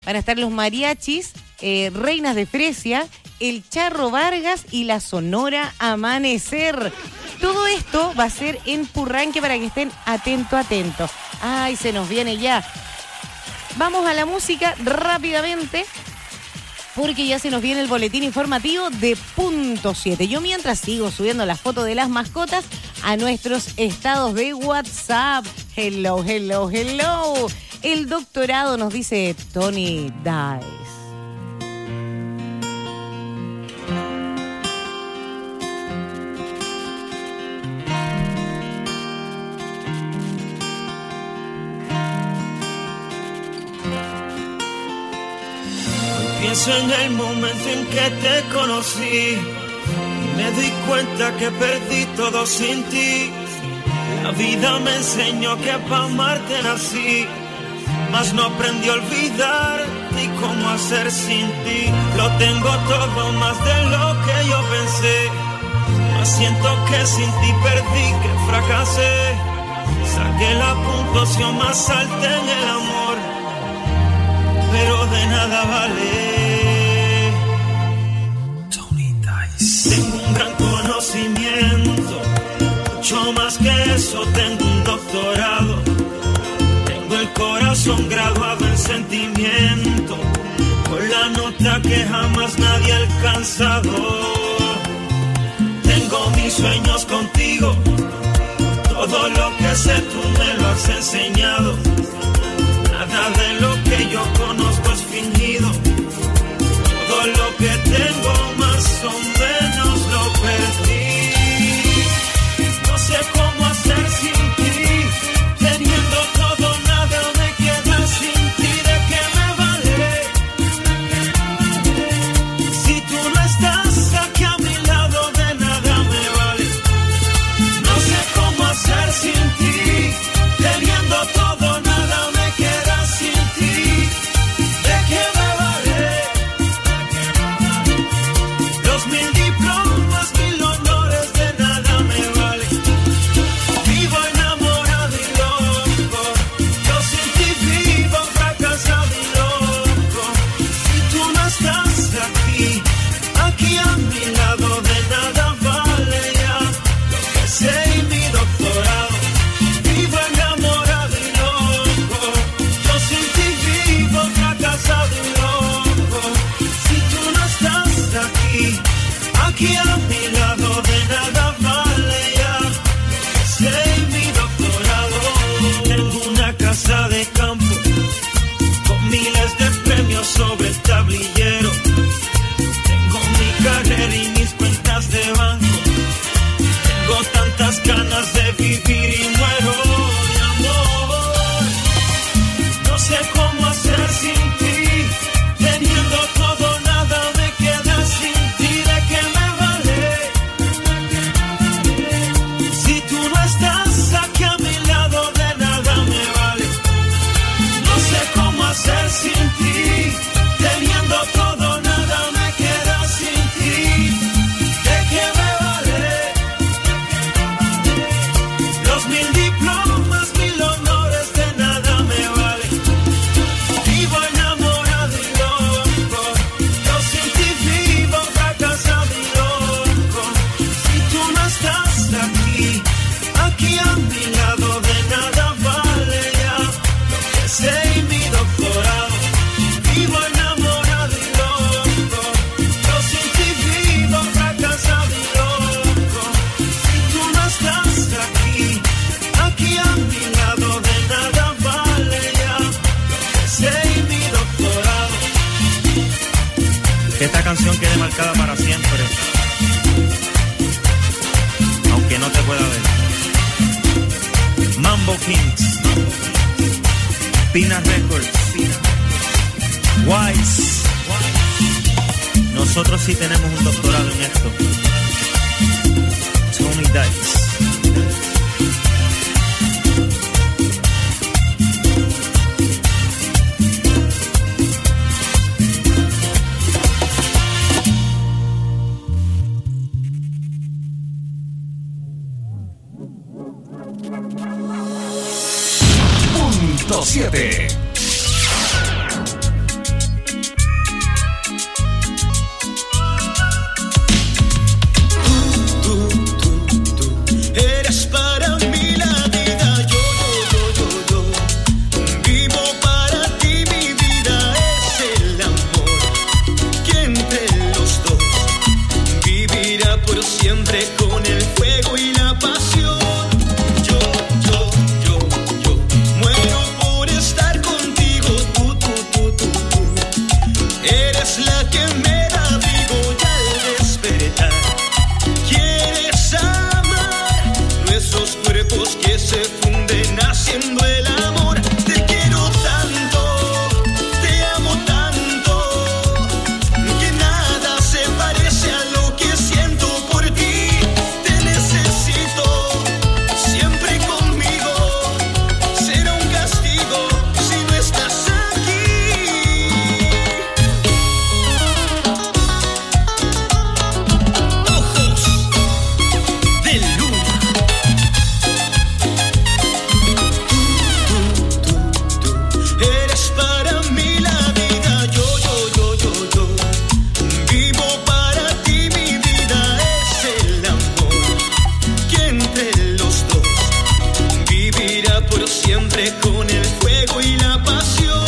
Van a estar los mariachis, Reinas de Fresia, el Charro Vargas y la Sonora Amanecer. Todo esto va a ser en Purranque para que estén atentos. Ay, se nos viene ya. Vamos a la música rápidamente, porque ya se nos viene el boletín informativo de Punto 7. Yo mientras sigo subiendo las fotos de las mascotas a nuestros estados de WhatsApp. Hello. El doctorado nos dice Tony Dice. Pienso en el momento en que te conocí y me di cuenta que perdí todo sin ti. La vida me enseñó que para amarte nací, mas no aprendí a olvidar ni cómo hacer sin ti. Lo tengo todo más de lo que yo pensé, mas siento que sin ti perdí, que fracasé. Saqué la puntuación más alta en el amor, pero de nada vale. Tony Dice. Tengo un gran conocimiento, mucho más que eso, tengo un doctorado. Tengo el corazón graduado en sentimiento, con la nota que jamás nadie ha alcanzado. Tengo mis sueños contigo, todo lo que sé tú me lo has enseñado. Nada de lo que yo conozco es fingido. Todo lo que tengo más o menos lo perdí. No sé cómo hacer sin ti, teniendo todo, nada me queda sin ti. ¿De qué me vale? Si tú no estás aquí a mi lado, de nada me vale. No sé cómo hacer sin ti, teniendo todo, nada me queda sin ti. ¿De qué me vale? Los 1000 diplomas, 1000 honores, de nada me vale. Vivo enamorado y loco, yo sin ti vivo fracasado y loco. Si tú no estás aquí a mi lado, de nada vale ya lo que sé y mi doctorado. Vivo enamorado y loco, yo sin ti vivo fracasado y loco. Si tú no estás aquí a mi lado, de nada vale ya lo que sé y mi doctorado. Tengo una casa de campo con miles de premios sobre el tablillero. Tengo mi carrera y mis cuentas de banco. Tengo tantas ganas de vivir y muero de amor. No sé cómo hacer sin ti, teniendo todo, nada me queda sin ti. ¿De qué me vale? Si tú no estás aquí a mi lado, de nada me vale. No sé cómo hacer sin ti, teniendo todo, nada me queda sin ti. ¿De qué me vale? Los 1000 diplomas, 1000 honores, de nada me vale. Vivo enamorado y loco, yo sin ti vivo fracasado y loco. Si tú no estás aquí a mi lado, de nada vale ya lo que sé y mi doctorado. Vivo enamorado y loco, yo sin ti vivo fracasado y loco. Si tú no estás aquí a mi lado, de nada vale ya lo que sé y mi doctorado. Que esta canción quede marcada para siempre, aunque no te pueda ver. Mambo Kings, Pina Records, Wise. Nosotros sí tenemos un doctorado en esto. Tony Dice. Punto 7. me da abrigo y al despertar quieres amar nuestros cuerpos que se funden haciendo el amor. Te quiero tanto, te amo tanto, que nada se parece a lo que siento por ti. Te necesito siempre conmigo, será un castigo si no estás aquí. Ojos de luna. Tú eres para mí la vida, yo vivo para ti, mi vida es el amor que entre los dos vivirá por siempre con el fuego y la pasión.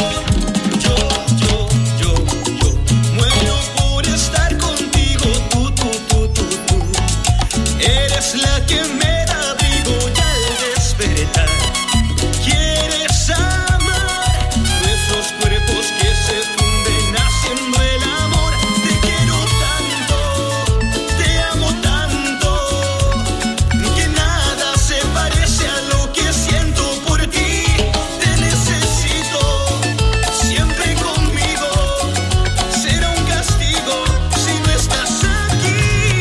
Yo muero por estar contigo, tú eres la que me da abrigo y al despertar quieres amar nuestros cuerpos que se funden haciendo el amor. Te quiero tanto, te amo tanto, que nada se parece a lo que siento por ti. Te necesito siempre conmigo, será un castigo si no estás aquí.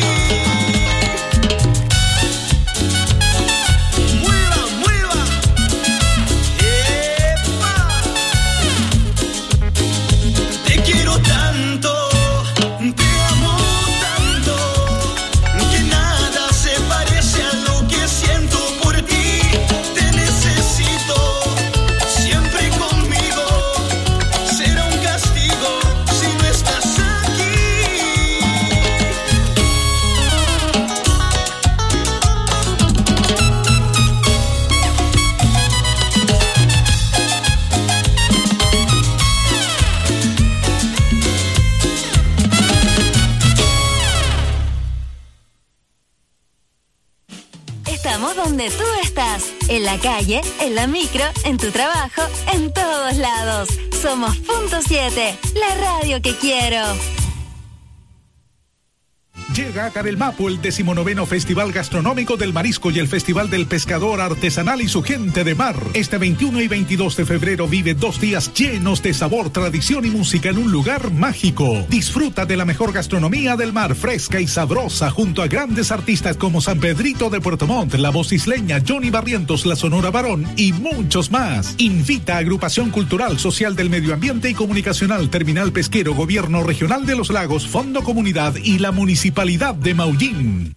Mueva, ¡epa! Te quiero tanto, te amo tanto, que nada se parece a lo que siento por ti. Te necesito siempre conmigo, será un castigo si no estás aquí. Estamos donde tú estás, en la calle, en la micro, en tu trabajo, en todos lados. Somos Punto 7, la radio que quiero. Llega a Carelmapo el 19º Festival Gastronómico del Marisco y el Festival del Pescador Artesanal y su gente de mar. Este 21 y 22 de febrero vive 2 días llenos de sabor, tradición y música en un lugar mágico. Disfruta de la mejor gastronomía del mar, fresca y sabrosa, junto a grandes artistas como San Pedrito de Puerto Montt, La Voz Isleña, Johnny Barrientos, La Sonora Varón y muchos más. Invita a Agrupación Cultural, Social del Medio Ambiente y Comunicacional, Terminal Pesquero, Gobierno Regional de los Lagos, Fondo Comunidad y la Municipalidad de Maullín.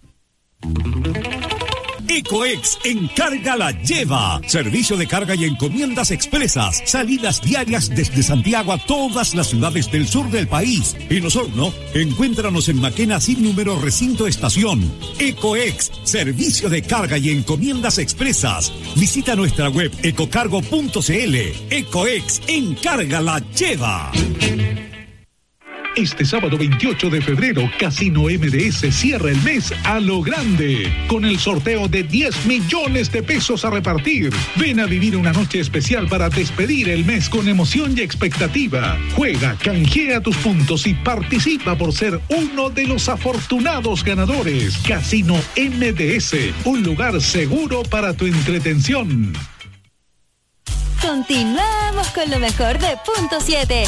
Ecoex Encarga la Lleva. Servicio de carga y encomiendas expresas. Salidas diarias desde Santiago a todas las ciudades del sur del país. En Osorno, encuéntranos en Maquena sin número recinto estación. Ecoex, servicio de carga y encomiendas expresas. Visita nuestra web ecocargo.cl. Ecoex Encarga la Lleva. Este sábado 28 de febrero, Casino MDS cierra el mes a lo grande, con el sorteo de 10 millones de pesos a repartir. Ven a vivir una noche especial para despedir el mes con emoción y expectativa. Juega, canjea tus puntos y participa por ser uno de los afortunados ganadores. Casino MDS, un lugar seguro para tu entretención. Continuamos con lo mejor de Punto 7.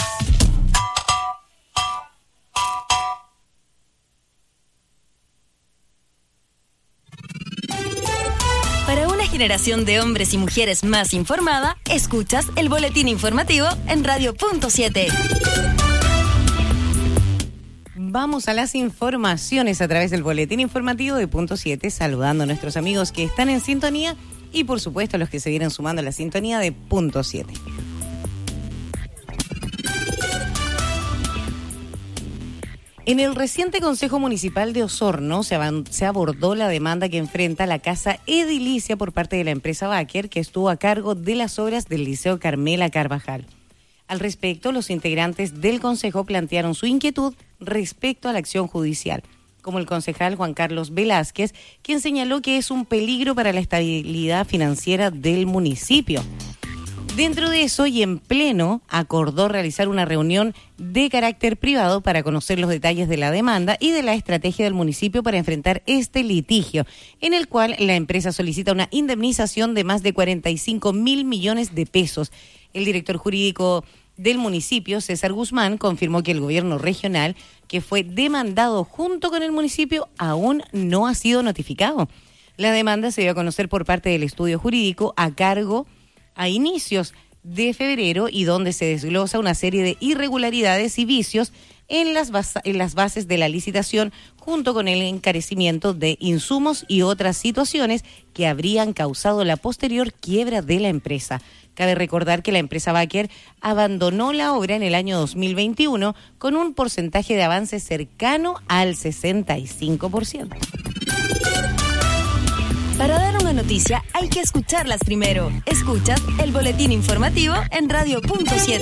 Para una generación de hombres y mujeres más informada, escuchas el boletín informativo en Radio Punto 7. Vamos a las informaciones a través del boletín informativo de Punto 7, saludando a nuestros amigos que están en sintonía y por supuesto a los que se vienen sumando a la sintonía de Punto 7. En el reciente Consejo Municipal de Osorno se abordó la demanda que enfrenta la Casa Edilicia por parte de la empresa Baker, que estuvo a cargo de las obras del Liceo Carmela Carvajal. Al respecto, los integrantes del Consejo plantearon su inquietud respecto a la acción judicial, como el concejal Juan Carlos Velázquez, quien señaló que es un peligro para la estabilidad financiera del municipio. Dentro de eso y en pleno, acordó realizar una reunión de carácter privado para conocer los detalles de la demanda y de la estrategia del municipio para enfrentar este litigio, en el cual la empresa solicita una indemnización de más de 45.000 millones de pesos. El director jurídico del municipio, César Guzmán, confirmó que el gobierno regional, que fue demandado junto con el municipio, aún no ha sido notificado. La demanda se dio a conocer por parte del estudio jurídico a cargo a inicios de febrero y donde se desglosa una serie de irregularidades y vicios en las bases de la licitación, junto con el encarecimiento de insumos y otras situaciones que habrían causado la posterior quiebra de la empresa. Cabe recordar que la empresa Baker abandonó la obra en el año 2021 con un porcentaje de avance cercano al 65%. Para dar una noticia hay que escucharlas primero. Escuchas el boletín informativo en Radio Punto 7.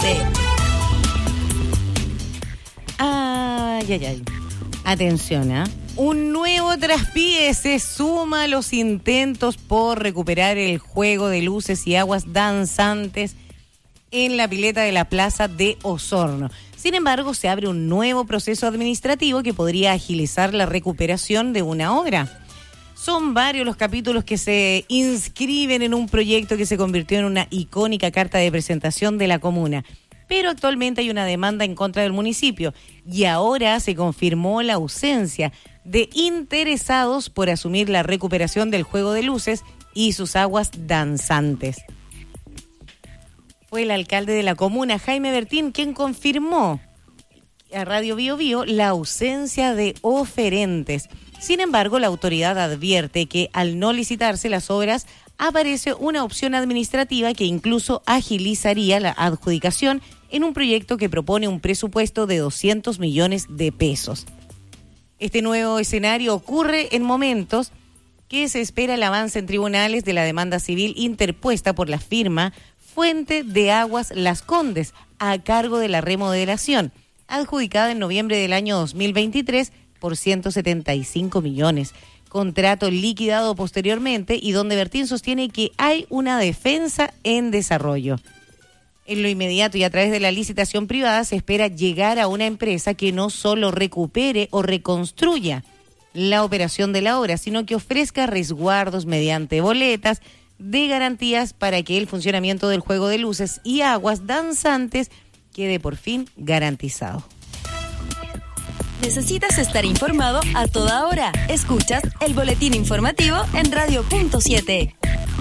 Ay. Atención, ¿eh? Un nuevo traspié se suma a los intentos por recuperar el juego de luces y aguas danzantes en la pileta de la Plaza de Osorno. Sin embargo, se abre un nuevo proceso administrativo que podría agilizar la recuperación de una obra. Son varios los capítulos que se inscriben en un proyecto que se convirtió en una icónica carta de presentación de la comuna. Pero actualmente hay una demanda en contra del municipio y ahora se confirmó la ausencia de interesados por asumir la recuperación del juego de luces y sus aguas danzantes. Fue el alcalde de la comuna, Jaime Bertín, quien confirmó a Radio Bio Bio la ausencia de oferentes. Sin embargo, la autoridad advierte que al no licitarse las obras, aparece una opción administrativa que incluso agilizaría la adjudicación en un proyecto que propone un presupuesto de 200 millones de pesos. Este nuevo escenario ocurre en momentos que se espera el avance en tribunales de la demanda civil interpuesta por la firma Fuente de Aguas Las Condes, a cargo de la remodelación, adjudicada en noviembre del año 2023 por 175 millones. Contrato liquidado posteriormente y donde Bertín sostiene que hay una defensa en desarrollo. En lo inmediato y a través de la licitación privada se espera llegar a una empresa que no solo recupere o reconstruya la operación de la obra, sino que ofrezca resguardos mediante boletas de garantías para que el funcionamiento del juego de luces y aguas danzantes quede por fin garantizado. ¿Necesitas estar informado a toda hora? Escuchas el boletín informativo en Radio Punto 7.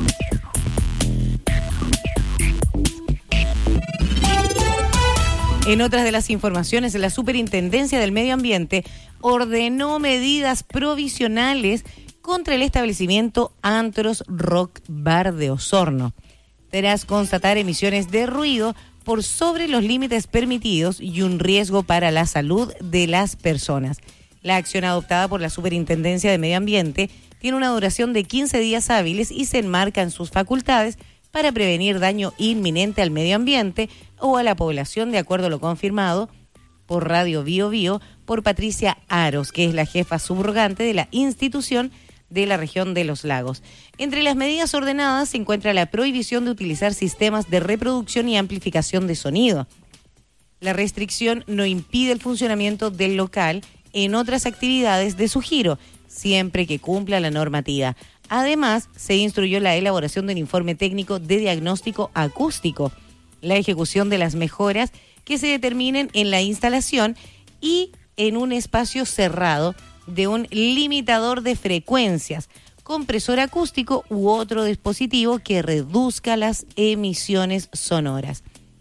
En otras de las informaciones, la Superintendencia del Medio Ambiente ordenó medidas provisionales contra el establecimiento Antros Rock Bar de Osorno, tras constatar emisiones de ruido por sobre los límites permitidos y un riesgo para la salud de las personas. La acción adoptada por la Superintendencia de Medio Ambiente tiene una duración de 15 días hábiles y se enmarca en sus facultades para prevenir daño inminente al medio ambiente o a la población, de acuerdo a lo confirmado por Radio Bio Bio por Patricia Aros, que es la jefa subrogante de la institución de la región de los lagos. Entre las medidas ordenadas se encuentra la prohibición de utilizar sistemas de reproducción y amplificación de sonido. La restricción no impide el funcionamiento del local en otras actividades de su giro, siempre que cumpla la normativa. Además, se instruyó la elaboración de un informe técnico de diagnóstico acústico, la ejecución de las mejoras que se determinen en la instalación y en un espacio cerrado de un limitador de frecuencias, compresor acústico u otro dispositivo que reduzca las emisiones sonoras.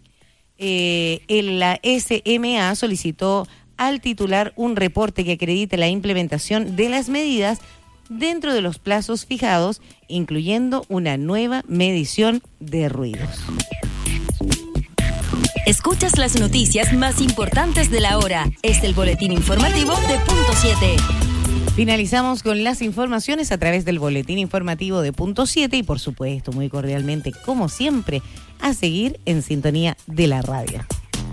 La SMA solicitó al titular un reporte que acredite la implementación de las medidas dentro de los plazos fijados, incluyendo una nueva medición de ruidos. Escuchas las noticias más importantes de la hora. Es el boletín informativo de Punto 7. Finalizamos con las informaciones a través del boletín informativo de Punto 7 y por supuesto, muy cordialmente, como siempre, a seguir en sintonía de la radio.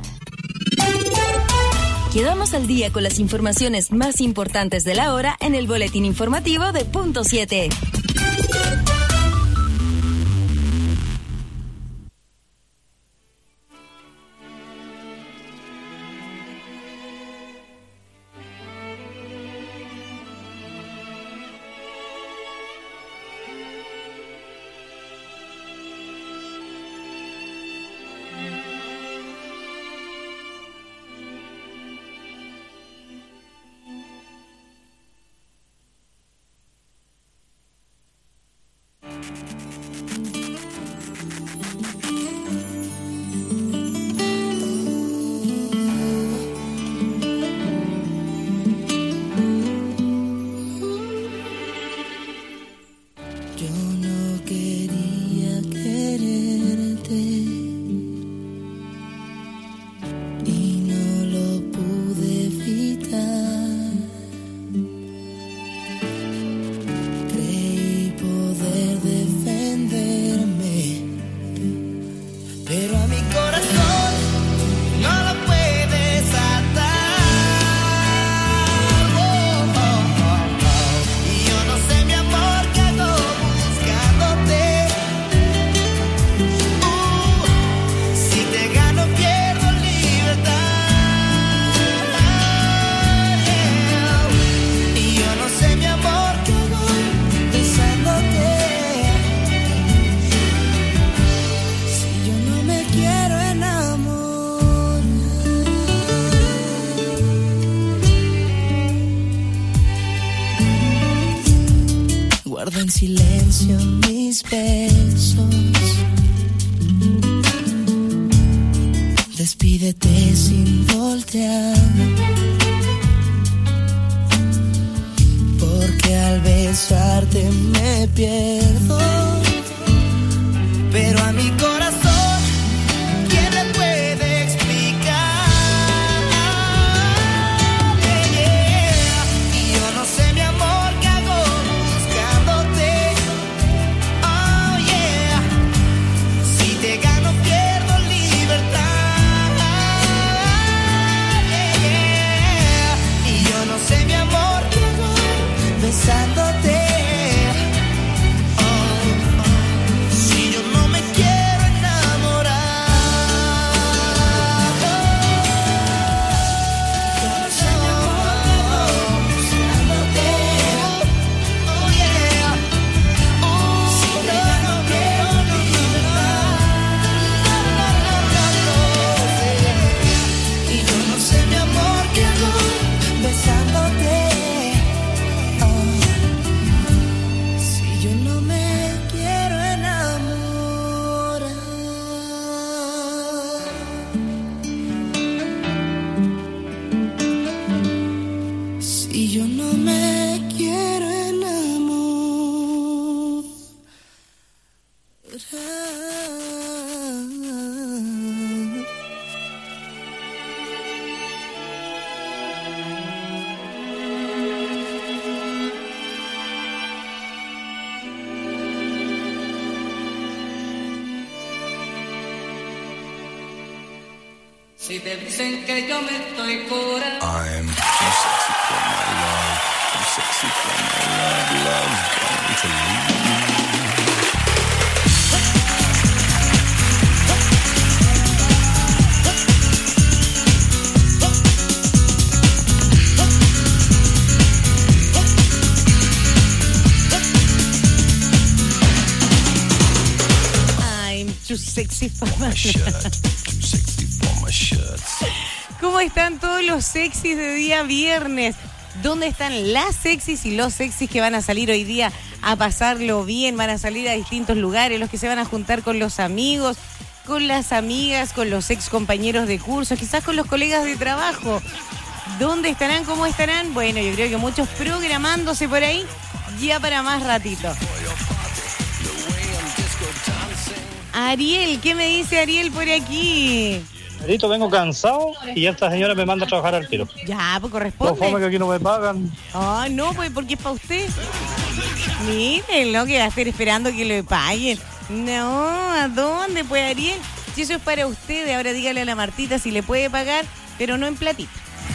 Quedamos al día con las informaciones más importantes de la hora en el boletín informativo de Punto 7. silencio en mis besos. Despídete sin voltear, porque al besarte me pierdo. Pero a mi corazón, ¿quién le puede explicar? Y yo no sé, mi amor, qué hago buscándote. Oh yeah, si te gano pierdo libertad. Yeah. Y yo no sé, mi amor, qué hago besándote. Si te dicen que yo me estoy curando. I'm too sexy for my love, too sexy for my love, love's going to leave. I'm too sexy for my shirt. ¿Cómo están todos los sexys de día viernes? ¿Dónde están las sexys y los sexys que van a salir hoy día a pasarlo bien? Van a salir a distintos lugares, los que se van a juntar con los amigos, con las amigas, con los ex compañeros de curso, quizás con los colegas de trabajo. ¿Dónde estarán? ¿Cómo estarán? Bueno, yo creo que muchos programándose por ahí ya para más ratito. Ariel, ¿qué me dice Ariel por aquí? Marito, vengo cansado y esta señora me manda a trabajar al tiro. Ya, pues No corresponde. fome que aquí no me pagan. Ah, no, pues porque es para usted. Miren, lo que va a estar esperando que le paguen. No, ¿a dónde, pues, Ariel? Si eso es para usted, ahora dígale a la Martita si le puede pagar, pero no en platita.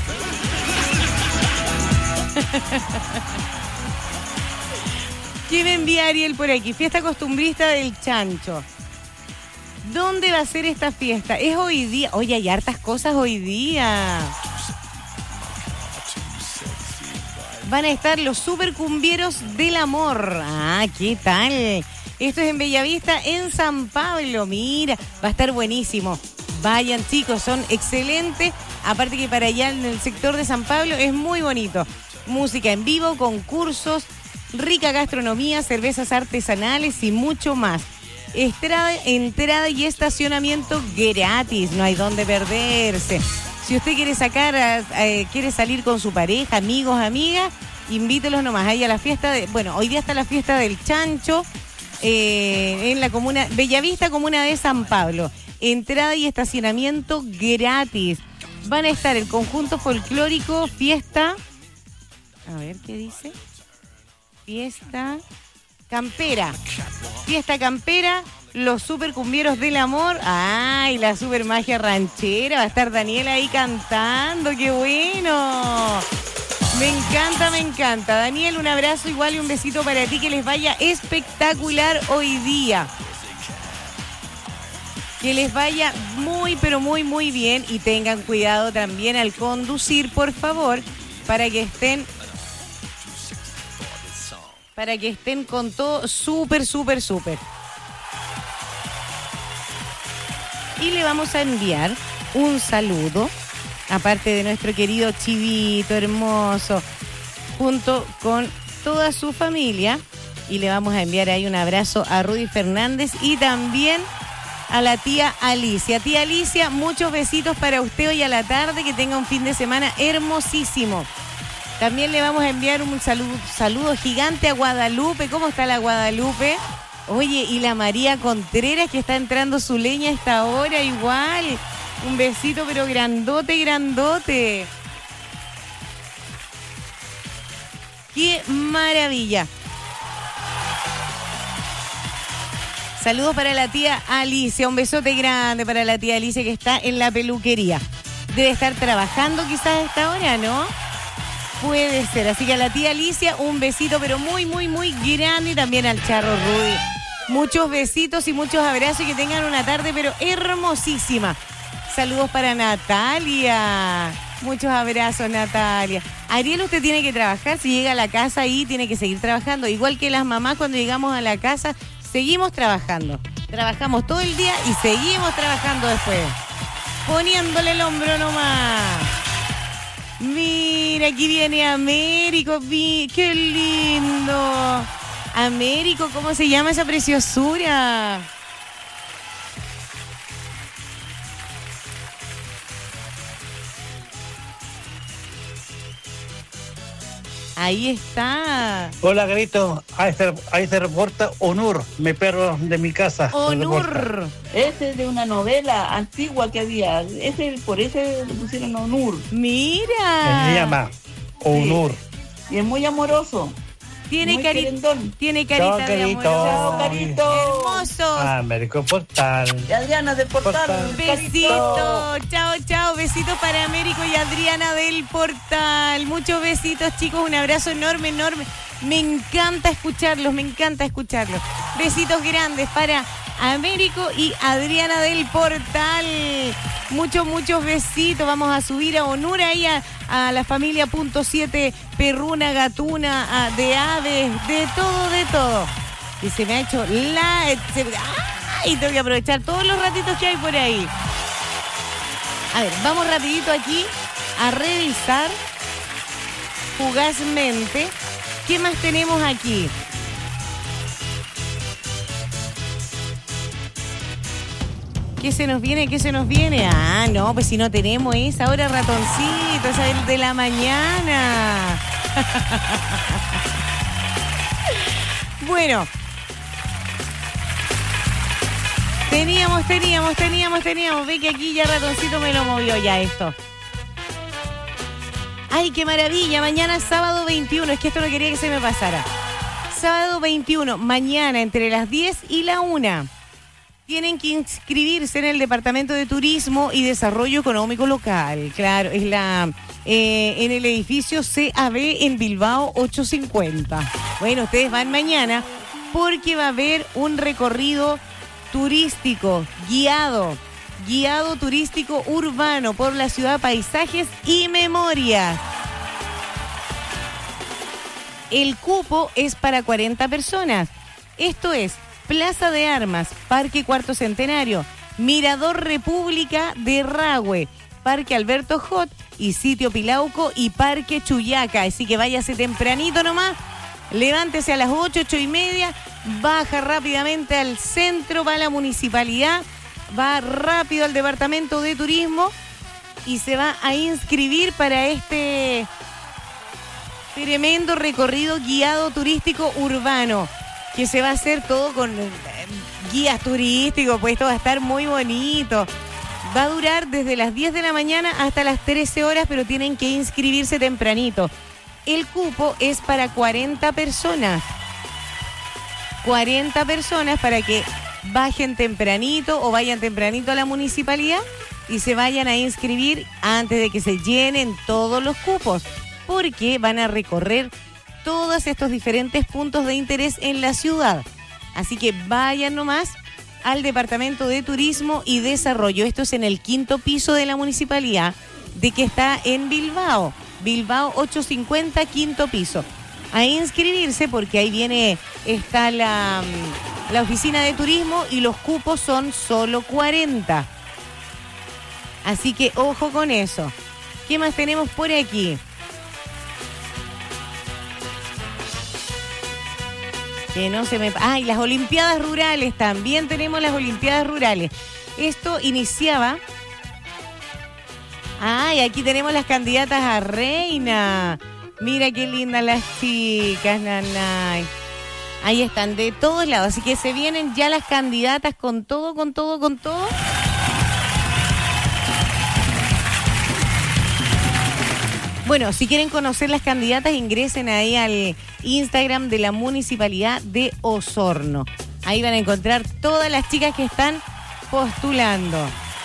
¿Qué me envía Ariel por aquí? Fiesta costumbrista del Chancho. ¿Dónde va a ser esta fiesta? Es hoy día. Oye, hay hartas cosas hoy día. Van a estar los supercumbieros del amor. Ah, ¿qué tal? Esto es en Bellavista, en San Pablo. Mira, va a estar buenísimo. Vayan, chicos, son excelentes. Aparte que para allá en el sector de San Pablo es muy bonito. Música en vivo, concursos, rica gastronomía, cervezas artesanales y mucho más. Entrada y estacionamiento gratis, no hay dónde perderse. Si usted quiere quiere salir con su pareja, amigos, amigas, invítelos nomás ahí a la fiesta hoy día está la fiesta del Chancho en la comuna Bellavista, comuna de San Pablo. Entrada y estacionamiento gratis. Van a estar el conjunto folclórico Fiesta. A ver qué dice. Fiesta Campera. Fiesta Campera, los supercumbieros del amor. ¡Ay, la super magia ranchera! Va a estar Daniela ahí cantando. ¡Qué bueno! Me encanta, me encanta. Daniel, un abrazo igual y un besito para ti. Que les vaya espectacular hoy día. Que les vaya muy, pero muy, muy bien. Y tengan cuidado también al conducir, por favor, para que estén con todo súper, súper, súper. Y le vamos a enviar un saludo, aparte de nuestro querido Chivito hermoso, junto con toda su familia, Y le vamos a enviar ahí un abrazo a Rudy Fernández y también a la tía Alicia. Tía Alicia, muchos besitos para usted hoy a la tarde, que tenga un fin de semana hermosísimo. También le vamos a enviar un saludo gigante a Guadalupe. ¿Cómo está la Guadalupe? Oye, y la María Contreras, que está entrando su leña a esta hora igual. Un besito, pero grandote, grandote. ¡Qué maravilla! Saludos para la tía Alicia, un besote grande para la tía Alicia que está en la peluquería. Debe estar trabajando quizás a esta hora, ¿no? Puede ser, así que a la tía Alicia un besito pero muy, muy, muy grande y también al Charro Rudy. Muchos besitos y muchos abrazos y que tengan una tarde pero hermosísima. Saludos para Natalia. Muchos abrazos, Natalia. Ariel, usted tiene que trabajar, si llega a la casa ahí tiene que seguir trabajando. Igual que las mamás cuando llegamos a la casa, seguimos trabajando. Trabajamos todo el día y seguimos trabajando después. Poniéndole el hombro nomás. Mira, aquí viene Américo. ¡Qué lindo! Américo, ¿cómo se llama esa preciosura? Ahí está. Hola, Garito. Ahí se reporta Onur, mi perro de mi casa. Onur. Ese es de una novela antigua que había. Por eso le pusieron Onur. Mira. Se llama Onur. Sí. Y es muy amoroso. Tiene carita Chao, de amor. Chao, Carito. Hermosos. Américo Portal. Y Adriana del Portal. Besito. Chao, chao. Besitos para Américo y Adriana del Portal. Muchos besitos, chicos. Un abrazo enorme, enorme. Me encanta escucharlos, me encanta escucharlos. Besitos grandes para Américo y Adriana del Portal. Muchos besitos. Vamos a subir a Onur ahí a la familia .7 perruna, gatuna, de aves, de todo. Y se me ha hecho y tengo que aprovechar todos los ratitos que hay por ahí. A ver, vamos rapidito aquí a revisar fugazmente. ¿Qué más tenemos aquí? ¿Qué se nos viene? Ah, no, pues si no tenemos esa hora ratoncito, esa es de la mañana. Bueno. Teníamos. Ve que aquí ya ratoncito me lo movió ya esto. ¡Ay, qué maravilla! Mañana sábado 21. Es que esto no quería que se me pasara. Sábado 21, mañana entre las 10 y la 1. Tienen que inscribirse en el Departamento de Turismo y Desarrollo Económico Local. Claro, es en el edificio CAB en Bilbao 850. Bueno, ustedes van mañana porque va a haber un recorrido turístico guiado turístico urbano por la ciudad, paisajes y memorias. El cupo es para 40 personas. Esto es Plaza de Armas, Parque Cuarto Centenario, Mirador República de Rahue, Parque Alberto Jot y Sitio Pilauco y Parque Chuyaca. Así que váyase tempranito nomás, levántese a las 8:30, baja rápidamente al centro, va a la municipalidad, va rápido al Departamento de Turismo y se va a inscribir para este tremendo recorrido guiado turístico urbano, que se va a hacer todo con guías turísticos, pues esto va a estar muy bonito. Va a durar desde las 10 de la mañana hasta las 13 horas, pero tienen que inscribirse tempranito. El cupo es para 40 personas. 40 personas para que bajen tempranito o vayan tempranito a la municipalidad y se vayan a inscribir antes de que se llenen todos los cupos, porque van a recorrer todos estos diferentes puntos de interés en la ciudad. Así que vayan nomás al Departamento de Turismo y Desarrollo. Esto es en el 5º piso de la municipalidad, de que está en Bilbao 850, 5º piso. A inscribirse porque ahí está la oficina de turismo y los cupos son solo 40. Así que ojo con eso. ¿Qué más tenemos por aquí? Que no se me... Ah, y las Olimpiadas Rurales, también tenemos las Olimpiadas Rurales. Esto iniciaba... Ay, aquí tenemos las candidatas a reina. Mira qué lindas las chicas, nanay. Ahí están, de todos lados. Así que se vienen ya las candidatas con todo. Bueno, si quieren conocer las candidatas, ingresen ahí al Instagram de la Municipalidad de Osorno. Ahí van a encontrar todas las chicas que están postulando.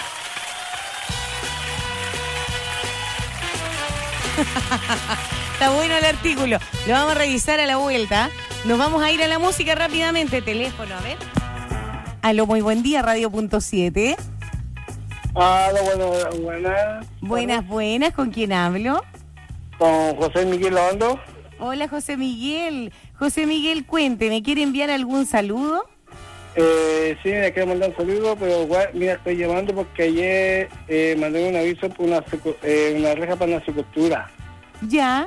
Está bueno el artículo. Lo vamos a revisar a la vuelta. Nos vamos a ir a la música rápidamente. Teléfono, a ver. Aló, muy buen día, Radio.7. Aló, buenas. Buenas. ¿Con quién hablo? Con José Miguel Hondo. Hola, José Miguel. José Miguel, cuénteme, ¿quiere enviar algún saludo? Sí, me quiero mandar un saludo, pero igual, mira, estoy llamando porque ayer mandé un aviso por una reja para una secuestrura. Ya.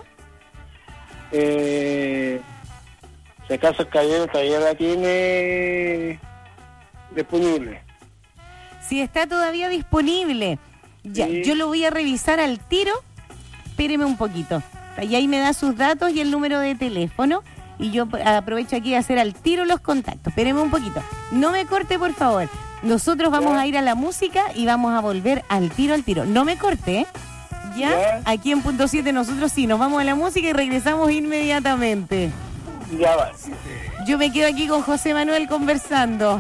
Si acaso el caballero todavía la tiene disponible. Si está todavía disponible. Ya, sí. Yo lo voy a revisar al tiro. Espéreme un poquito. Y ahí me da sus datos y el número de teléfono. Y yo aprovecho aquí de hacer al tiro los contactos. Espéreme un poquito. No me corte, por favor. Nosotros vamos a ir a la música y vamos a volver al tiro. No me corte, ¿eh? ¿Ya? Aquí en Punto 7 nosotros sí, nos vamos a la música y regresamos inmediatamente. Ya va. Yo me quedo aquí con José Manuel conversando.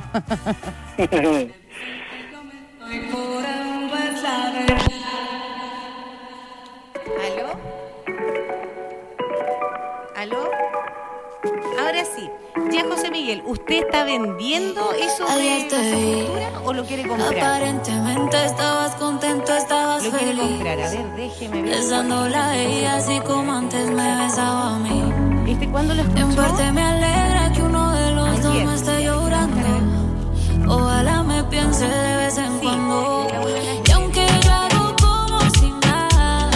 ¿Aló? Ahora sí. Ya, José Miguel, ¿usted está vendiendo eso de la secuestrura o lo quiere comprar? Aparentemente estabas contento, estabas Lo feliz. quiere comprar, a ver, déjeme ver. Besándola a ella así como antes me besaba a mí. ¿Cuándo lo escuchó? En parte me alegra que uno de los dos no esté llorando. Ojalá me piense de vez en cuando. Y aunque yo hago como si nada,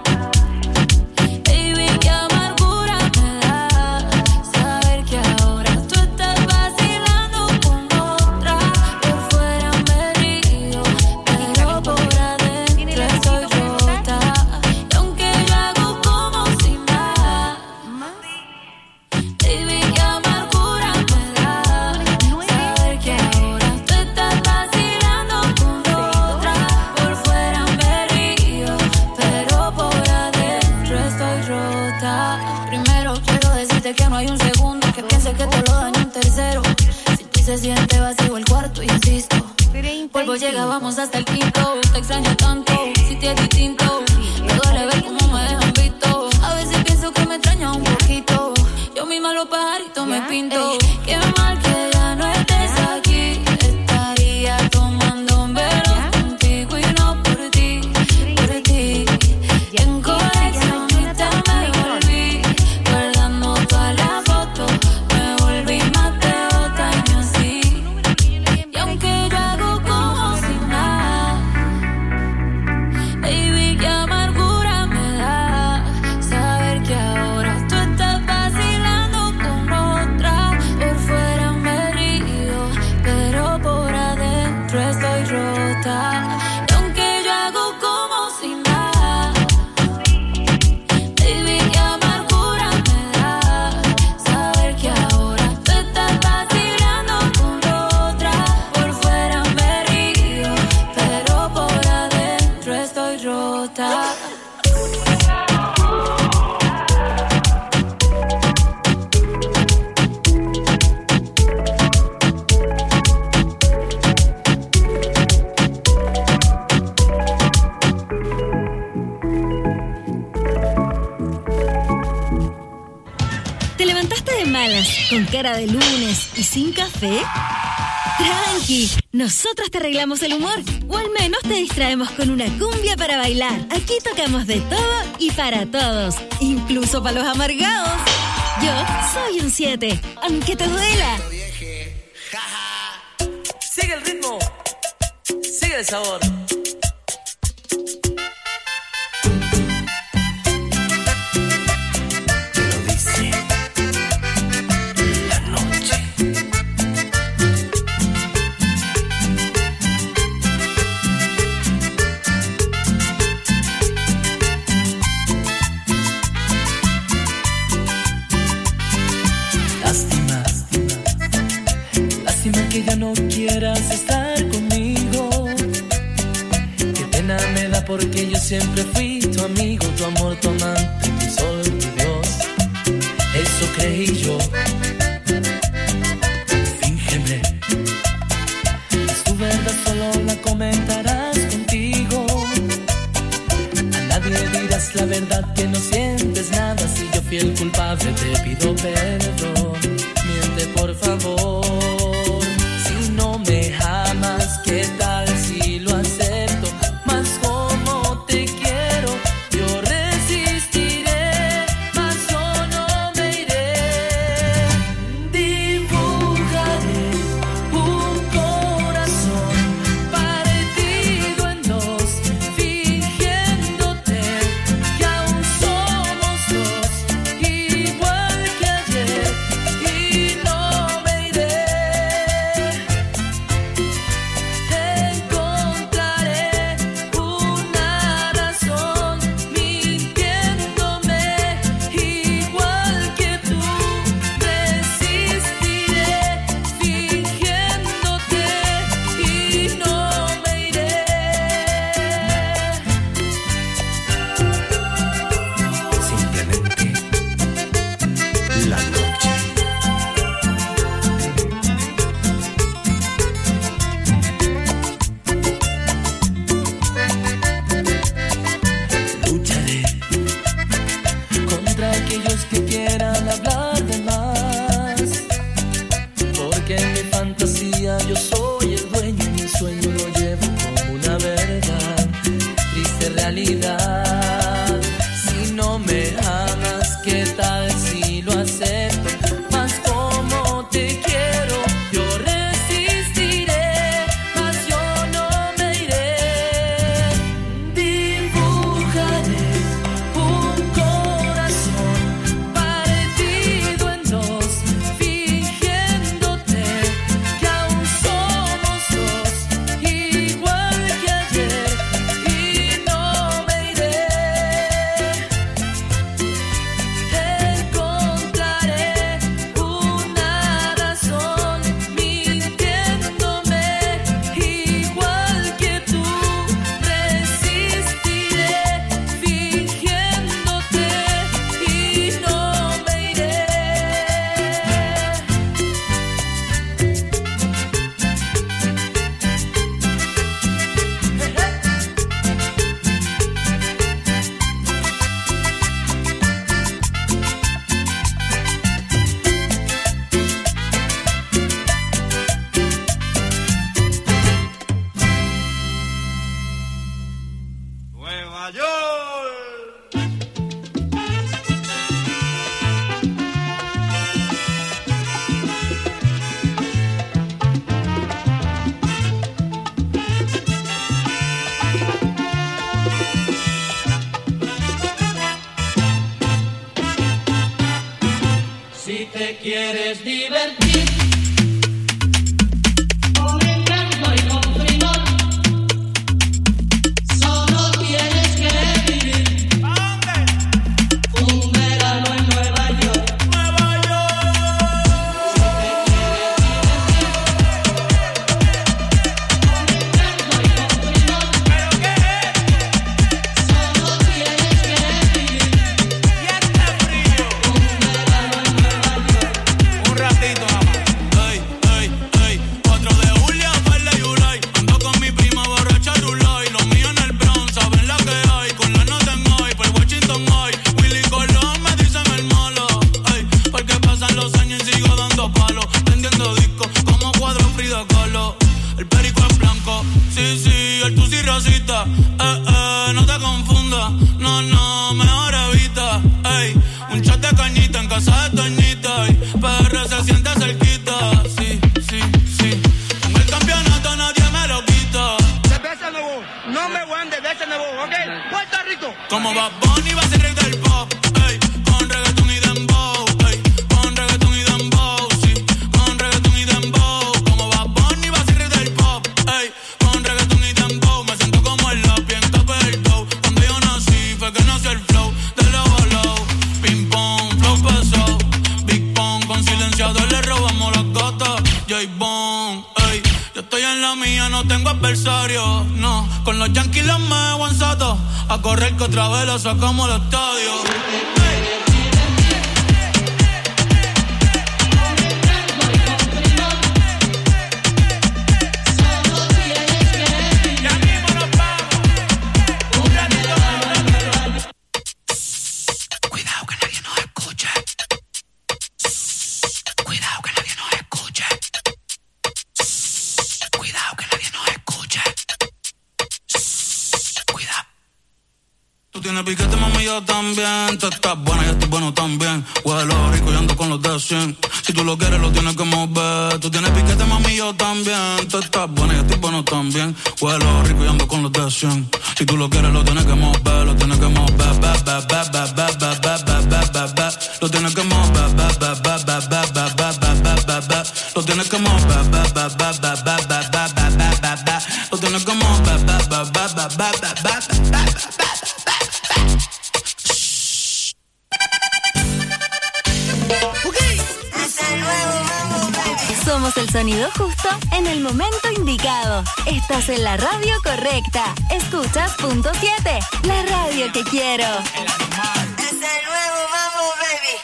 baby, qué amargura me da saber que ahora tú estás vacilando con otra. Por fuera me río, pero por adentro estoy rota. Y aunque yo hago como si nada, baby, qué amargura me da saber que ahora tú estás vacilando con otra. Por fuera me río, pero por adentro estoy rota. Primero quiero decirte que no hay un segundo que piense que te lo daño un tercero. Si ti se siente vacío el cuarto, insisto. Polvo llega, vamos hasta el quinto. Te extraño tanto, si te es distinto. Me duele ver cómo me dejan visto. A veces pienso que me extraña un poquito. Yo misma los pajaritos me pinto. Qué mal que ya no estés aquí. Estaría tomando un velo contigo y no por ti, por ti. En coleccionista me volví, guardando todas las fotos. Me volví más de otra año así. Y aunque yo hago como si nada, baby, qué amargura me da saber que ahora tú estás vacilando con otra. Por fuera me río, pero por adentro estoy rota. Y aunque yo hago como si nada, baby, qué amargura me da saber que ahora tú estás vacilando con otra. Por fuera me río, pero por adentro estoy rota. ¿Te levantaste de malas, con cara de lunes y sin café? Tranqui, nosotros te arreglamos el humor, o al menos te distraemos con una cumbia para bailar. Aquí tocamos de todo y para todos, incluso para los amargados. Yo soy un 7, aunque te duela. Sigue el ritmo, sigue el sabor. Lo dice la noche. no quieras estar conmigo. Qué pena me da porque yo siempre fui tu amigo, tu amor, tu amante, tu sol, tu Dios. Eso creí yo. Fíngeme. Es tu verdad, solo la comentarás contigo. A nadie dirás la verdad que no sientes nada. Si yo fui el culpable te pido perdón. Miente por favor. Si no me amas, ¿qué tal si lo acepto? Más como te quiero, yo resistiré, mas yo no me iré. Dibujaré un corazón partido en dos, fingiéndote que aún somos dos, igual que ayer, y no me iré. Encontraré una razón mintiéndome, igual que tú. Resistiré fingiéndote y no me iré. Simplemente la noche. Lucharé contra aquellos que quieran hablar de más, porque en mi fantasía yo soy el dueño y mi sueño lo llevo como una verdad, triste realidad. Si no me amas, ¿qué tal si lo acepto? Más como te quiero, yo resistiré, mas yo no me iré. Dibujaré un corazón partido en dos, fingiéndote que aún somos dos, igual que ayer, y no me iré. Encontraré una razón mintiéndome, igual que tú. Resistiré fingiéndote y no me iré. Nueva York. Si te quieres divertir con encanto y con primor, solo tienes que vivir un verano en Nueva York. Nueva York. Un ratito nada más. Ey, ey, ey. 4 de julio, Farley y Ulay. Ando con mi prima borracha Rulay. Los míos en el Bronx, saben la que hay. Con la nota en hoy, por Washington hoy. Willy Colón me dicen el malo. Ey, porque pasan los años y sigo dando palos. Vendiendo discos como cuadro Frida Kahlo. El perico es blanco, sí, sí, el tusi rosita. No te confundas, no, no, mejor evita. Ey, un chat de cañita en casa de Toñita. Ey, PR se siente cerquita, sí, sí, sí. Con el campeonato nadie me lo quita. Cerveza nuevo, no me voy de cerveza nuevo, ¿ok? Puerto Rico. Como Bad Bunny va a ser rey del pop. Ey, con reggaeton y dembow. Ey, con reggaeton y dembow, sí. Con reggaeton y dembow. Como Bad Bunny va a ser rey del pop. Ey, con reggaeton y dembow. Me siento como el lápiz en tope del dough. Cuando yo nací fue que nació el flow de low a low. Ping pong, flow pesado. Big pong, con silenciador le robamos las gatas. J-Bone, ey. Con los Yankees los meo en Soto. A correr que otra vez lo sacamos al estadio. Tienes piquete, mami, yo también. Tú estás buena, yo estoy bueno también. Huelo rico y ando con los de 100. Si tú lo quieres, lo tienes que mover. Tú tienes piquete, mami, yo también. Tú estás buena, yo estoy bueno también. Huelo rico y ando con los de 100. Si tú lo quieres, lo tienes que mover. Lo tienes que mover. Lo tienes que mover. Lo tienes que mover. Lo tienes que mover. Somos el sonido justo en el momento indicado. Estás en la radio correcta. Escuchas Punto 7, la radio que quiero. Es el nuevo Mambo Baby.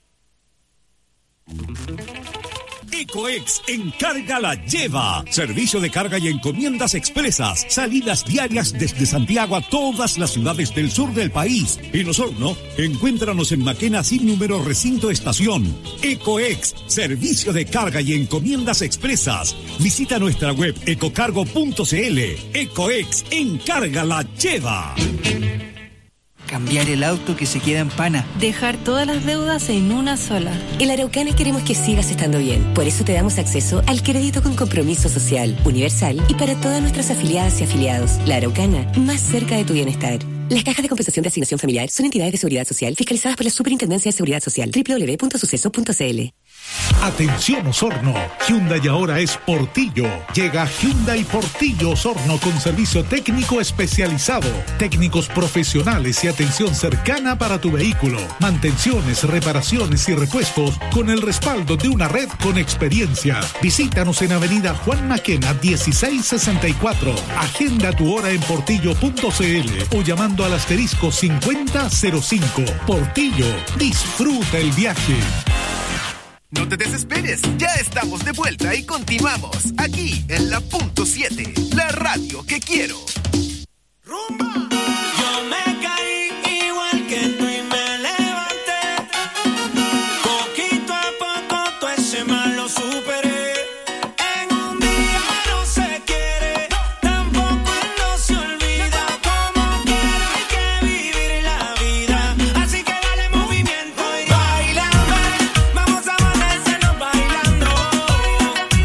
Ecoex Encarga la Lleva. Servicio de carga y encomiendas expresas. Salidas diarias desde Santiago a todas las ciudades del sur del país. En Osorno, encuéntranos en Maquena sin número recinto estación. Ecoex, servicio de carga y encomiendas expresas. Visita nuestra web ecocargo.cl. Ecoex Encarga la Lleva. Cambiar el auto que se queda en pana. Dejar todas las deudas en una sola. En la Araucana queremos que sigas estando bien. Por eso te damos acceso al crédito con compromiso social, universal y para todas nuestras afiliadas y afiliados. La Araucana, más cerca de tu bienestar. Las cajas de compensación de asignación familiar son entidades de seguridad social fiscalizadas por la Superintendencia de Seguridad Social. www.suceso.cl. Atención Osorno, Hyundai ahora es Portillo. Llega Hyundai Portillo Osorno con servicio técnico especializado, técnicos profesionales y atención cercana para tu vehículo, mantenciones, reparaciones y repuestos con el respaldo de una red con experiencia. Visítanos en Avenida Juan Maquena 1664. Agenda tu hora en portillo.cl o llamando al asterisco 5005. Portillo, disfruta el viaje. No te desesperes, ya estamos de vuelta y continuamos aquí en la Punto 7, la radio que quiero. ¡Rumba! Yo me caí igual que tú y me levanté. Poquito a poco todo ese mal lo superé. En un día no se quiere, tampoco no se olvida. Como quiera hay que vivir la vida. Así que dale movimiento y bailame. Vamos a amanecernos bailando.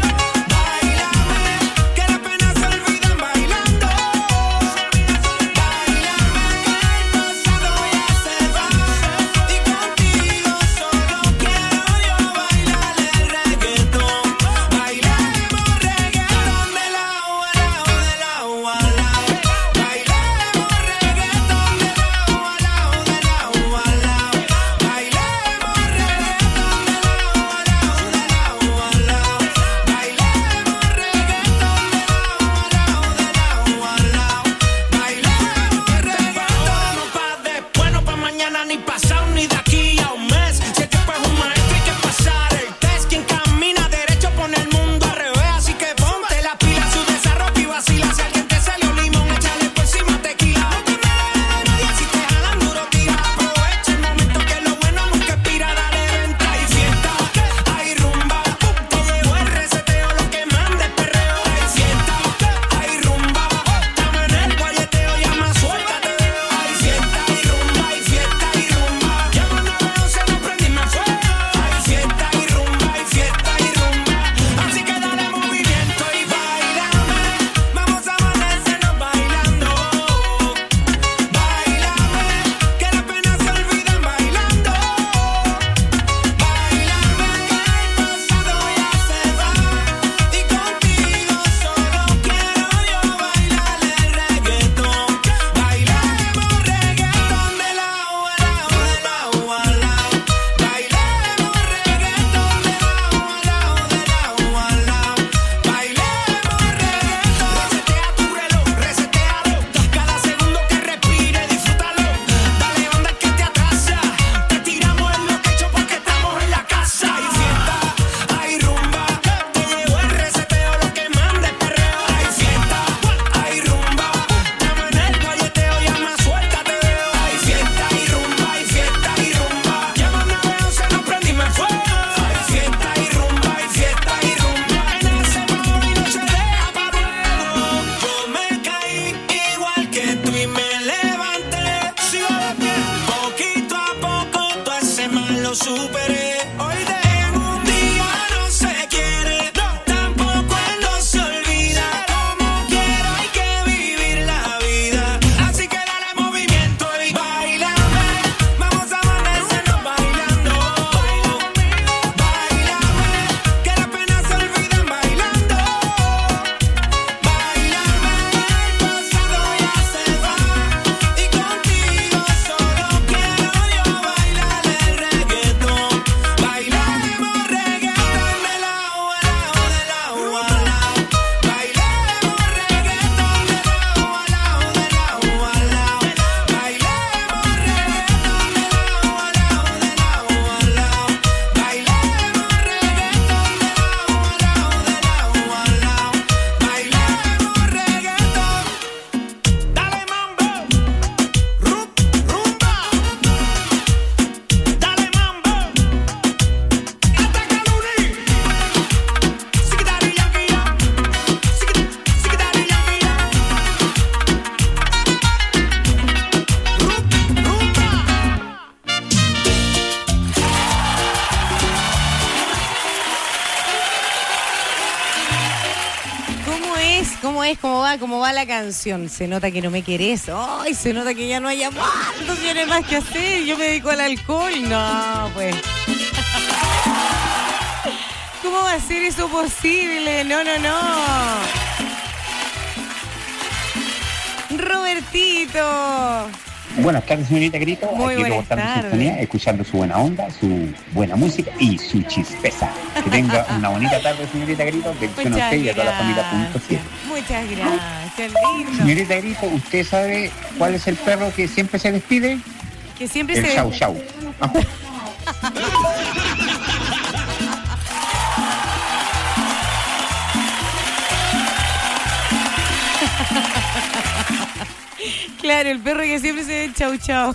Bailame, que las penas se olvidan bailando. Bailame, superé. Hoy de un día no se quiere, tampoco él no se olvida. Como quiera hay que vivir la vida. Así que dale movimiento y bailame. Vamos a amanecernos bailando. Bailame, que las penas se olviden bailando. Bailame, el pasado ya se va. Y contigo solo quiero yo bailar el reggaetón. Bailemos reggaetón de lado a lado, de lado a lado. Bailemos reggaetón de lado a lado, de lado a lado. Bailemos reggaetón de lado a lado, de lado a lado. Bailemos reggaetón de lado a lado, de lado a lado. Bailemos reggaetón. Dale mambo, rumba. Dale mambo. Ataca Luni. Sikidari yankia. Sikidari yankia. Rumba. ¿Cómo va la canción? Se nota que no me querés. ¡Ay! Se nota que ya no hay amor. No tienes más que hacer. Yo me dedico al alcohol. No, pues. ¿Cómo va a ser eso posible? No. Robertito. Buenas tardes, señorita Grito. Muy aquí buenas reportando tardes. sintonía, escuchando su buena onda, su buena música y su chispeza. Que tenga una bonita tarde, señorita Grito. Bendiciones a Muchas usted y a toda la familia gracias. punto siete. Muchas gracias, lindo. Señorita Grito, ¿usted sabe cuál es el perro que siempre se despide? Que siempre El se... chau chau. Claro, el perro que siempre se ve chau chau.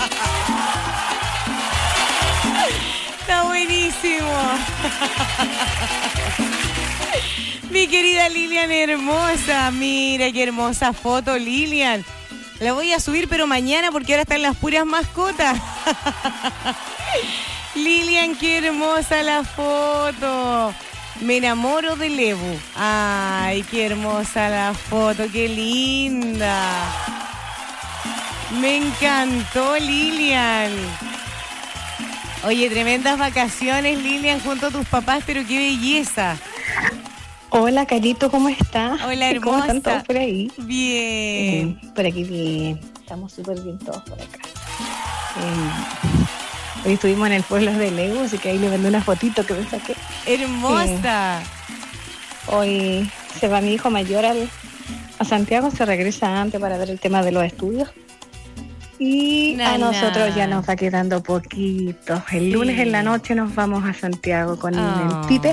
Está buenísimo. Mi querida Lilian hermosa, mira qué hermosa foto, Lilian. La voy a subir pero mañana porque ahora están las puras mascotas. Lilian, qué hermosa la foto. Me enamoro de Lebu. Ay, qué hermosa la foto, qué linda. Me encantó, Lilian. Oye, tremendas vacaciones, Lilian, junto a tus papás, pero qué belleza. Hola, Carito, ¿cómo está? Hola, ¿Cómo hermosa. están todos por ahí? Bien. Por aquí bien. Estamos súper bien todos por acá. Hoy estuvimos en el pueblo de Lego, así que ahí le mandé una fotito que me saqué. Hermosa. Hoy se va mi hijo mayor a Santiago, se regresa antes para ver el tema de los estudios. Y a nosotros ya nos va quedando poquito. El lunes en la noche nos vamos a Santiago con el Pipe.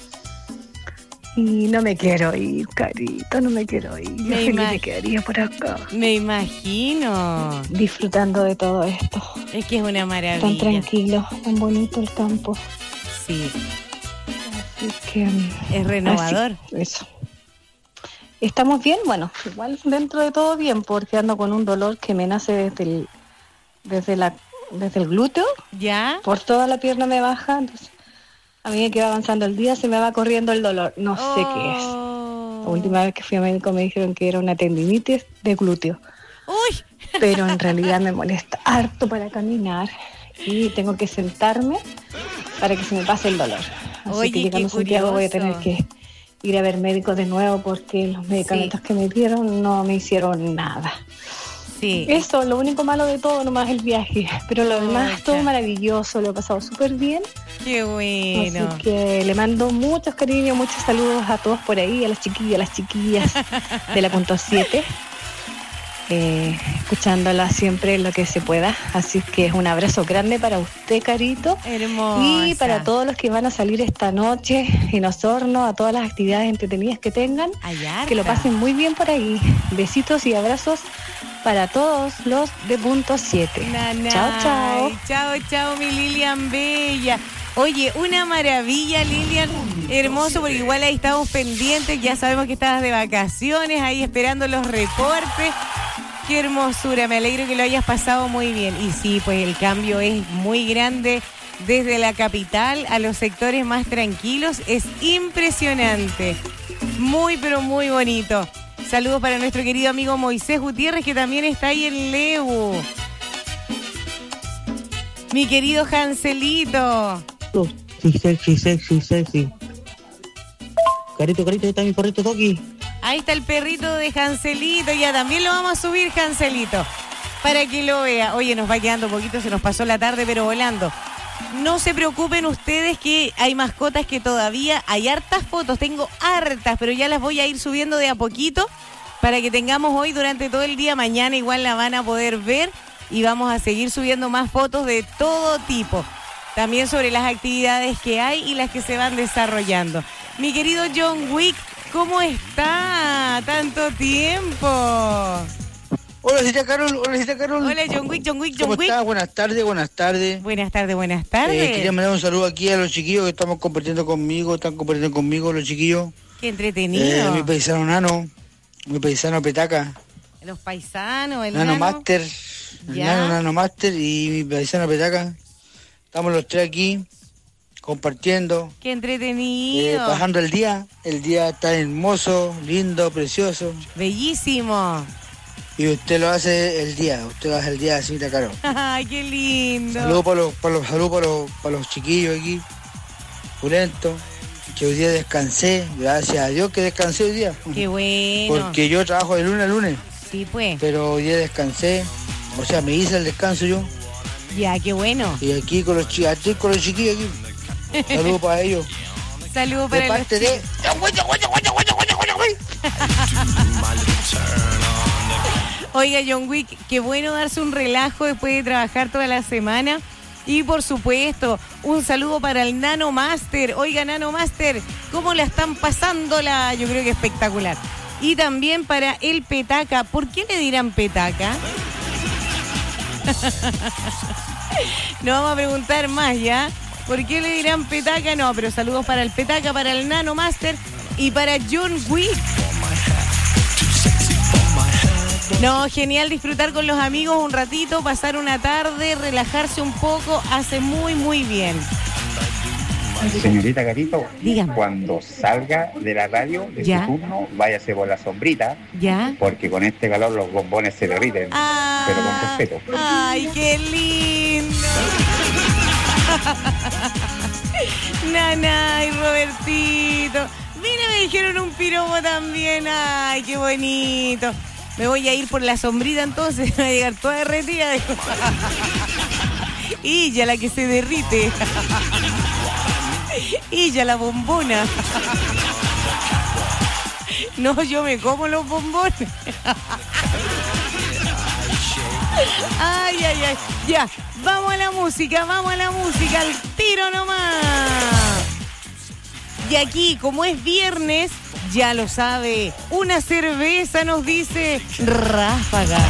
Y no me quiero ir, Carito, no me quiero ir. Yo me quedaría por acá. Me imagino. Disfrutando de todo esto. Es que es una maravilla. Tan tranquilo, tan bonito el campo. Sí. Así que... Es renovador. Eso. ¿Estamos bien? Bueno, igual dentro de todo bien, porque ando con un dolor que me nace desde el glúteo. ¿Ya? Por toda la pierna me baja, entonces a mí me queda avanzando el día, se me va corriendo el dolor. No sé qué es. La última vez que fui a médico me dijeron que era una tendinitis de glúteo. ¡Uy! Pero en realidad me molesta harto para caminar y tengo que sentarme para que se me pase el dolor. Así Oye, que llegando a Santiago voy a tener que ir a ver médicos de nuevo porque los medicamentos que me dieron no me hicieron nada. Sí. Eso, lo único malo de todo nomás el viaje, pero lo demás todo maravilloso, lo he pasado súper bien. Qué bueno. Así que le mando muchos cariños, muchos saludos a todos por ahí, a las chiquillas de la punto 7. Escuchándola siempre lo que se pueda. Así que un abrazo grande para usted, Carito. Hermosa. Y para todos los que van a salir esta noche en Osorno, a todas las actividades entretenidas que tengan. Que lo pasen muy bien por ahí. Besitos y abrazos para todos los de punto 7. Chao, chao. Chao, chao, mi Lilian Bella. Oye, una maravilla, Lilian. Hermoso, porque igual ahí estamos pendientes. Ya sabemos que estabas de vacaciones, ahí esperando los reportes. Qué hermosura, me alegro que lo hayas pasado muy bien. Y sí, pues el cambio es muy grande desde la capital a los sectores más tranquilos. Es impresionante. Muy, pero muy bonito. Saludos para nuestro querido amigo Moisés Gutiérrez, que también está ahí en Lebu. Mi querido Hanselito. Sí, sexy. Carito, está mi perrito Toki. Ahí está el perrito de Hanselito. Ya también lo vamos a subir, Hanselito, para que lo vea. Oye, nos va quedando poquito, se nos pasó la tarde, pero volando. No se preocupen ustedes que hay mascotas que todavía hay hartas fotos. Tengo hartas, pero ya las voy a ir subiendo de a poquito para que tengamos hoy durante todo el día. Mañana igual la van a poder ver y vamos a seguir subiendo más fotos de todo tipo. También sobre las actividades que hay y las que se van desarrollando. Mi querido John Wick, ¿cómo está? Tanto tiempo. Hola, Cita Carol. Hola, John Wick. ¿Cómo estás? Buenas tardes. Buenas tardes. Quería mandar un saludo aquí a los chiquillos que están compartiendo conmigo los chiquillos. Qué entretenido. Mi paisano Nano, mi paisano Petaca. Los paisanos, el Nano Nano. Master, el Nano Master y mi paisano Petaca. Estamos los tres aquí compartiendo. Qué entretenido. Pasando el día. El día está hermoso, lindo, precioso. Bellísimo. Y usted lo hace el día, señorita Caro. Ay, qué lindo. Saludos para los chiquillos aquí. Pulento. Que hoy día descansé. Gracias a Dios que descansé hoy día. Qué bueno. Porque yo trabajo de lunes a lunes. Sí, pues. Pero hoy día descansé. O sea, me hice el descanso yo. Ya, qué bueno. Y aquí con los chiquillos aquí. Saludos para ellos. Saludos para de parte de... Oiga, John Wick, qué bueno darse un relajo después de trabajar toda la semana. Y por supuesto, un saludo para el Nano Master. Oiga, Nano Master, ¿cómo la están pasándola? Yo creo que espectacular. Y también para el Petaca. ¿Por qué le dirán Petaca? No vamos a preguntar más, ¿ya? ¿Por qué le dirán Petaca? No, pero saludos para el Petaca, para el Nano Master y para John Wick. No, genial disfrutar con los amigos un ratito, pasar una tarde, relajarse un poco, hace muy, muy bien. Señorita Carito, dígame. Cuando salga de la radio, de ¿Ya? su turno, váyase por la sombrita, ¿Ya? porque con este calor los bombones se derriten, pero con respeto. ¡Ay, qué lindo! Nana y Robertito. Mira, me dijeron un piropo también. ¡Ay, qué bonito! Me voy a ir por la sombrita entonces, me va a llegar toda derretida. Y ya la que se derrite. Y ya la bombona. No, yo me como los bombones. Ay, ay, ay. Ya, vamos a la música, al tiro nomás. Y aquí, como es viernes, ya lo sabe, una cerveza nos dice Ráfaga.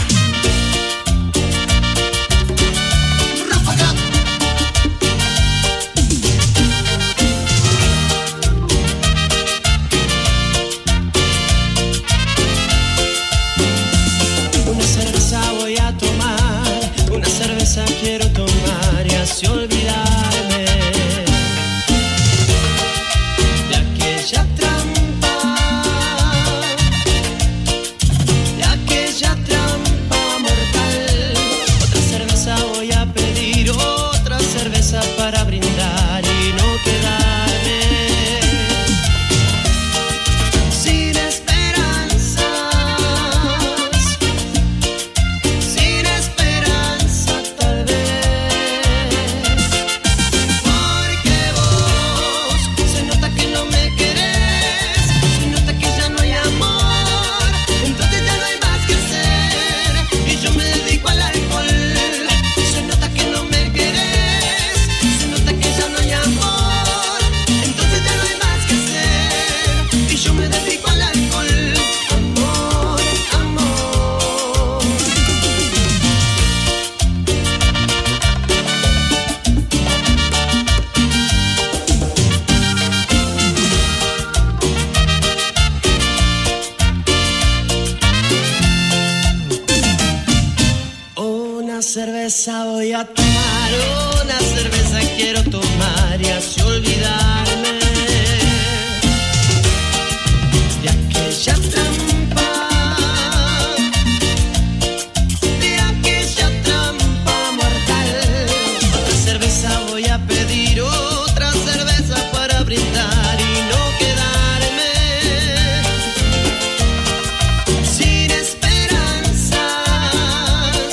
Una cerveza voy a tomar, una cerveza quiero tomar y así olvidarme de aquella trampa, de aquella trampa. a tomar una cerveza, quiero tomar y así olvidarme de aquella trampa, mortal. Otra cerveza voy a pedir, otra cerveza para brindar y no quedarme sin esperanzas,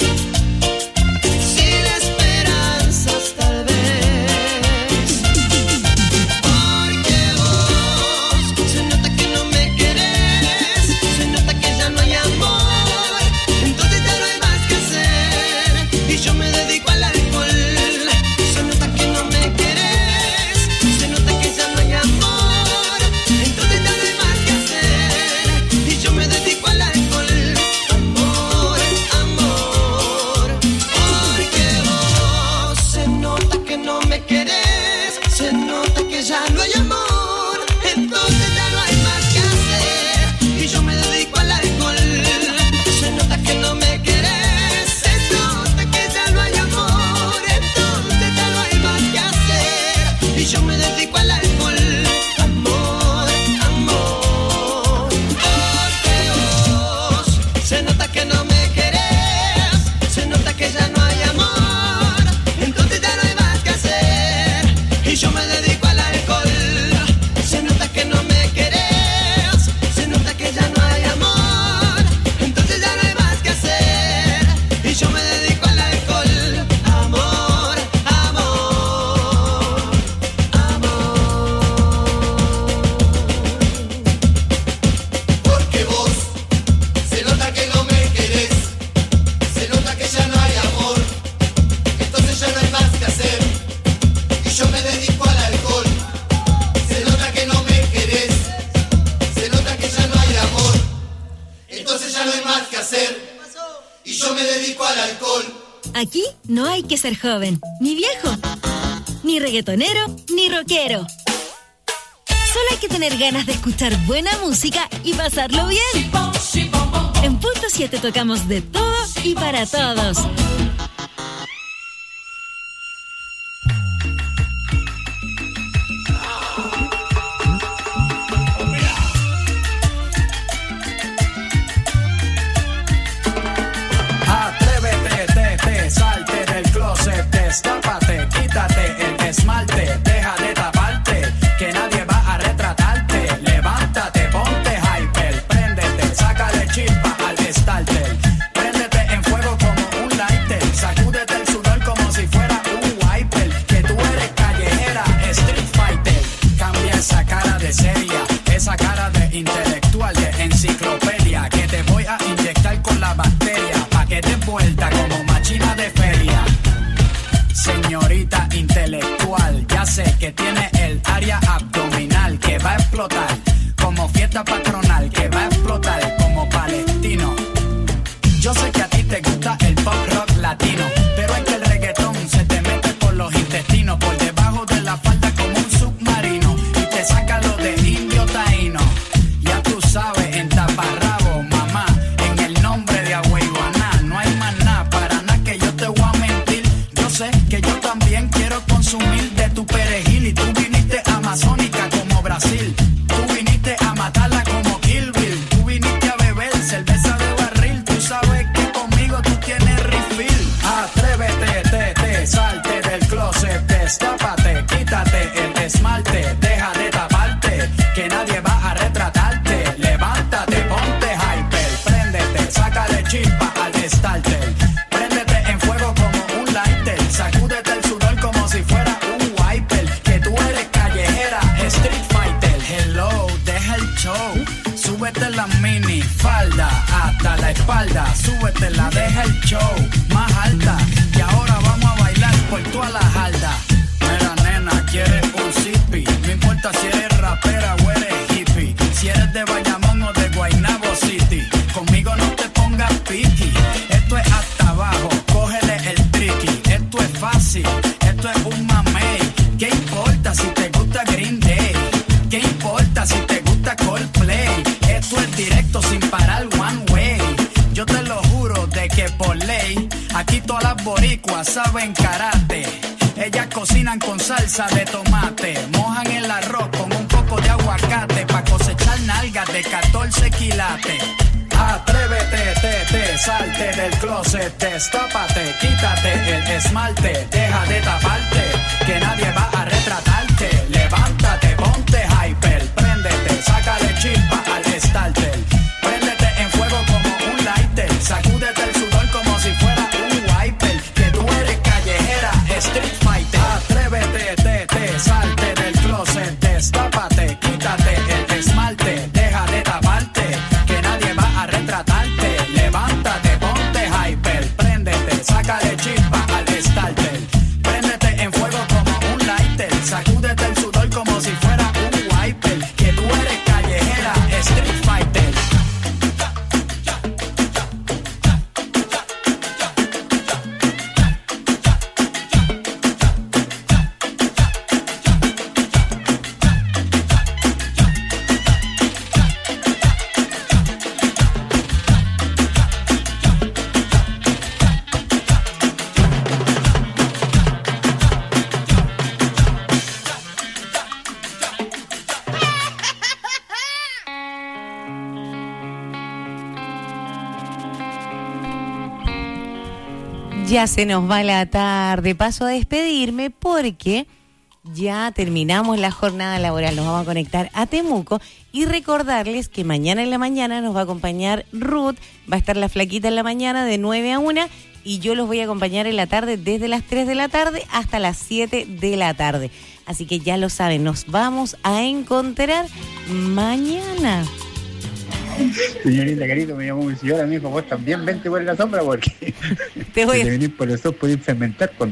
tal vez. Porque vos se nota que no me querés, se nota que ya no hay amor, entonces ya no hay más que hacer y yo me dedico al alcohol. Se nota que no me querés, se nota que ya no hay amor, entonces ya no hay más que hacer y yo me dedico al alcohol. Amor, amor, porque vos se nota que no me querés, se nota que ya no hay amor, entonces ya no hay más que hacer y yo me dedico al alcohol. Se nota que no me querés, se nota que ya no hay amor, entonces ya no hay más que hacer y yo me dedico al alcohol. Amor, amor, porque vos se nota que no me querés, se nota que ya no hay amor, entonces ya no hay más que hacer y yo me dedico al alcohol. Se nota que no me querés, se nota que ya no hay amor, entonces ya no hay más que hacer y yo me dedico al alcohol. Amor, amor, Porque vos se nota que no me querés, se nota que ya no hay amor, entonces ya no hay más que hacer y yo me dedico al alcohol. Se nota que no me querés, se nota que ya no hay amor, entonces ya no hay más que hacer y yo me dedico al alcohol. Aquí no hay que ser joven, ni viejo, ni reggaetonero, ni rockero. Solo hay que tener ganas de escuchar buena música y pasarlo bien. En Punto 7 tocamos de todo y para todos. Atrévete, salte del closet, destápate, quítate el esmalte, deja de taparte, que nadie va a retratarte. Levántate, ponte hyper, préndete, sácale chispa al starter, préndete en fuego como un lighter, sacúdete el sudor como si fuera un wiper, que tú eres callejera, street fighter. Cambia esa cara de seria, esa cara de intelectual, de enciclopedia, que te voy a inyectar con la bacteria, pa' que te vuelta como machina de feria. Señorita intelectual, ya sé que tiene el área abdominal que va a explotar como fiesta patronal, que va a explotar como palestino. Yo sé que a ti te gusta el pop rock latino, pero es que el reggaetón se te mete por los intestinos, por debajo de la falda como un submarino, y te saca lo de indio taíno. Ya tú sabes, en taparrabo, mamá, en el nombre de Agüeyuaná, no hay más nada, para nada que yo te voy a mentir. Yo sé que yo también quiero consumir de tu perejil, y tú viniste amazónica como Brasil, tú viniste a matarla como Kill Bill, tú viniste a beber cerveza de barril, tú sabes que conmigo tú tienes refill. Atrévete, salte del closet, destápate, quítate el esmalte, deja de taparte, que nadie va a retratarte. Levántate, ponte hyper, préndete, sácale chispa al starter, préndete en fuego como un lighter, sacúdete el sudor como si fuera un wiper, que tú eres callejera, street fighter. Hello, deja el show, súbete la mini falda hasta la espalda, súbetela, deja el show más alta, y ahora vamos a bailar por toda la jarda. Mira nena, quieres un zippy, no importa si eres rapera o eres hippie, si eres de Bayamón o de Guaynabo City, conmigo no te pongas piqui, esto es hasta abajo, cógele el tricky, esto es fácil, esto es un mamey. ¿Qué importa si te gusta Green Day? ¿Qué importa si te gusta Coldplay? Esto es directo sin parar one way. Yo te lo juro de que por ley aquí todas las boricuas saben karate. Ellas cocinan con salsa de tomate, mojan el arroz con un poco de aguacate pa' cosechar nalgas de 14 quilates. Atrévete, salte del closet, destápate, quítate el esmalte, deja de taparte, que nadie va a retratarte. Levántate, ponte hyper, préndete, sácale chispa al starter. Préndete en fuego como un lighter, sacúdete el sudor como si fuera un wiper, que tú eres callejera, street fighter. Atrévete, salte del closet, destápate, quítate el esmalte, deja de taparte, que nadie va a retratarte. Levántate, ponte hyper, préndete, sácale chispa al starter. Préndete en fuego como un lighter, sacúdete el sudor como si fuera un wiper, que tú eres callejera, street fighter. Ya se nos va la tarde. Paso a despedirme porque ya terminamos la jornada laboral. Nos vamos a conectar a Temuco y recordarles que mañana en la mañana nos va a acompañar Ruth. Va a estar la flaquita en la mañana de 9 a 1 y yo los voy a acompañar en la tarde desde las 3 de la tarde hasta las 7 de la tarde. Así que ya lo saben, nos vamos a encontrar mañana. Señorita querido, me llamó mi señora, me dijo, vos también vente por la sombra porque te voy a venir por el sol puede fermentar con